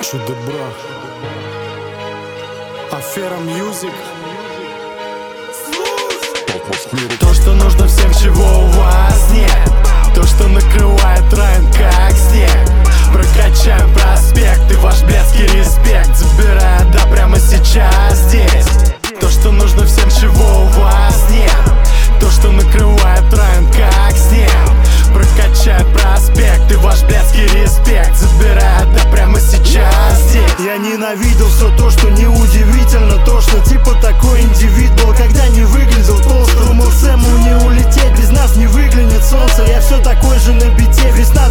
Чудо-брак. Афера Мьюзик. То, что нужно всем, чего у вас нет. То, что накрывает район как снег. Прокачаем проспект и ваш блядский респект, забирая да прямо сейчас здесь. То, что нужно всем, чего у вас нет. То, что накрывает район как снег. Прокачает проспект и ваш блядский респект, забирая да прямо сейчас здесь. Я ненавидел все то, что неудивительно. То, что типа такой индивид был, когда не выглядел толстым. Думал, Сэму не улететь, без нас не выглянет солнце. Я все такой же на бите, весна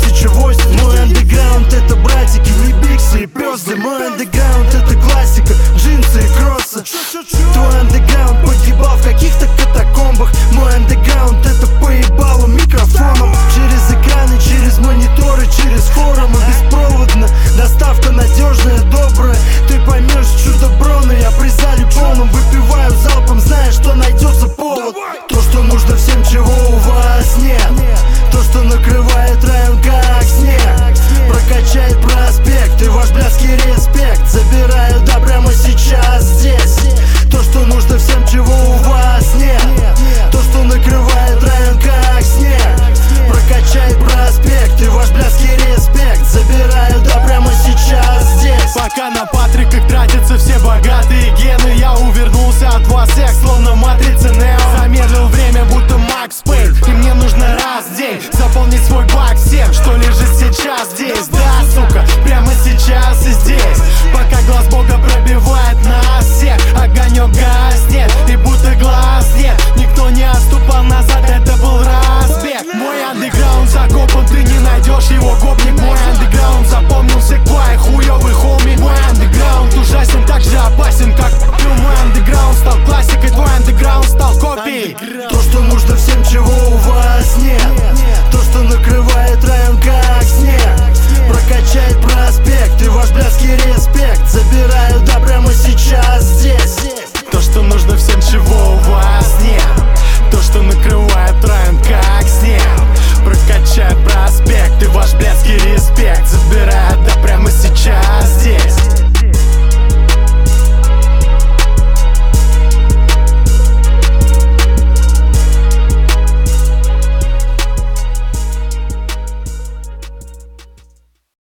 2008. Мой андеграунд это братики, не Бикси и Пёзли. Мой андеграунд это классика, джинсы и кроссы. Твой андеграунд погибал в каких-то катакомбах. Мой андеграунд это поебало микрофоном. Через экраны, через мониторы, через форумы. Беспроводно, доставка надежная, добрая. Ты поймешь чудо-бро, но я при зале полном. Выпиваю залпом, зная, что найдется повод. То, что нужно всем, чего у вас нет. То, что накрывает район как снег. Прокачает проспект и ваш блядский респект, забираю да прямо сейчас здесь. То, что нужно всем, чего у вас нет. То, что накрывает район как снег. Прокачает проспект и ваш блядский респект, забираю да прямо сейчас здесь. Пока на Патриках тратятся все богатые гены, я увернулся от вас всех, словно матрица Нео. Замедлил время, будто Макс Пейн, и мне нужно раз в день заполнить свой бак всем, что лежит сейчас здесь. Да, сука, прямо сейчас и здесь. Пока глаз Бога пробивает нас всех, огонек гаснет, и будто глаз нет. Никто не отступал назад, это был разбег. Мой андеграунд закопан, ты не найдешь его, гопник. Мой андеграунд запомнился квай, хуёвый холмик. Мой андеграунд ужасен, так же опасен, как мой андеграунд стал классикой, твой андеграунд стал копией. То, что нужно всем, чего у вас нет. То, что накрывает район как снег. Прокачает проспект и ваш блядский респект, забираю да прямо сейчас здесь.